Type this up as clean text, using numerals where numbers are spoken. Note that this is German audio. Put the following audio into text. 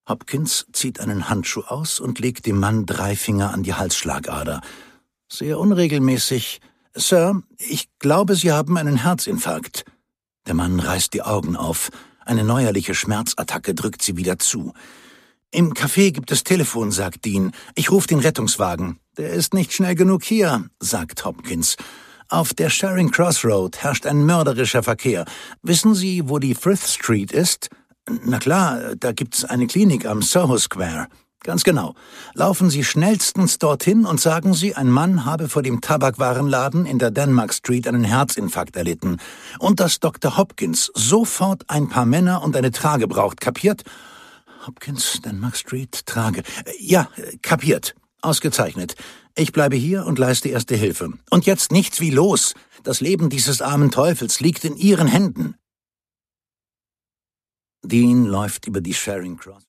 Hopkins zieht einen Handschuh aus und legt dem Mann 3 Finger an die Halsschlagader. Sehr unregelmäßig. »Sir, ich glaube, Sie haben einen Herzinfarkt.« Der Mann reißt die Augen auf. Eine neuerliche Schmerzattacke drückt sie wieder zu. »Im Café gibt es Telefon«, sagt Dean. »Ich rufe den Rettungswagen.« »Der ist nicht schnell genug hier«, sagt Hopkins. »Auf der Charing Cross Road herrscht ein mörderischer Verkehr. Wissen Sie, wo die Frith Street ist?« »Na klar, da gibt's eine Klinik am Soho Square.« »Ganz genau. Laufen Sie schnellstens dorthin und sagen Sie, ein Mann habe vor dem Tabakwarenladen in der Denmark Street einen Herzinfarkt erlitten. Und dass Dr. Hopkins sofort ein paar Männer und eine Trage braucht. Kapiert?« »Hopkins, Denmark Street, Trage. Ja, kapiert. Ausgezeichnet. Ich bleibe hier und leiste erste Hilfe. Und jetzt nichts wie los. Das Leben dieses armen Teufels liegt in Ihren Händen.« Dean läuft über die Charing Cross.